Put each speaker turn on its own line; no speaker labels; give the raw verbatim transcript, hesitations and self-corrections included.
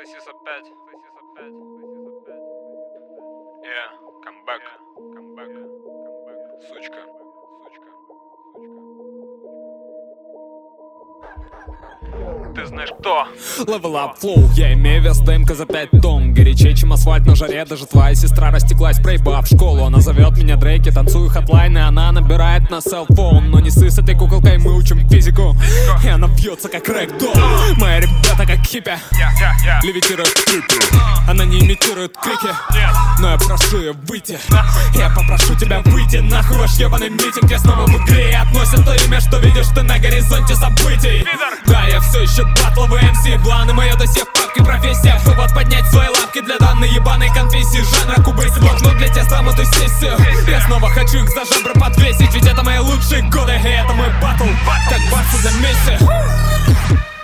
Сосис опять. Сосис опять. Yeah, come back. Come back. Come back. Сучка. Сучка. Ты знаешь кто?
Level up flow, я имею вес ДМК за пять тонн. Горячее, чем асфальт на жаре. Даже твоя сестра растеклась, проебав школу. Она зовет меня Дрейки, танцую хатлайны. Она набирает на селфон. Но не ссы с этой куколкой, мы учим физику. И она бьется как рэкдол. Мои ребята как хиппи, левитируют клипы. Она не имитирует крики, но я прошу ее выйти. Я попрошу тебя выйти нахуй ваш ебаный митинг. Я снова в игре и относят то имя, что видишь ты на горизонте событий. Да, я все еще батловый эм си. Планы мое до сих папки, профессия. Повод поднять свои лапки для данной ебаной конфессии. Жанра кубейси, блокнот для тебя самую сессию. Я снова хочу их за жабры подвесить. Ведь это мои лучшие годы, и это мой батл, как баться за Месси.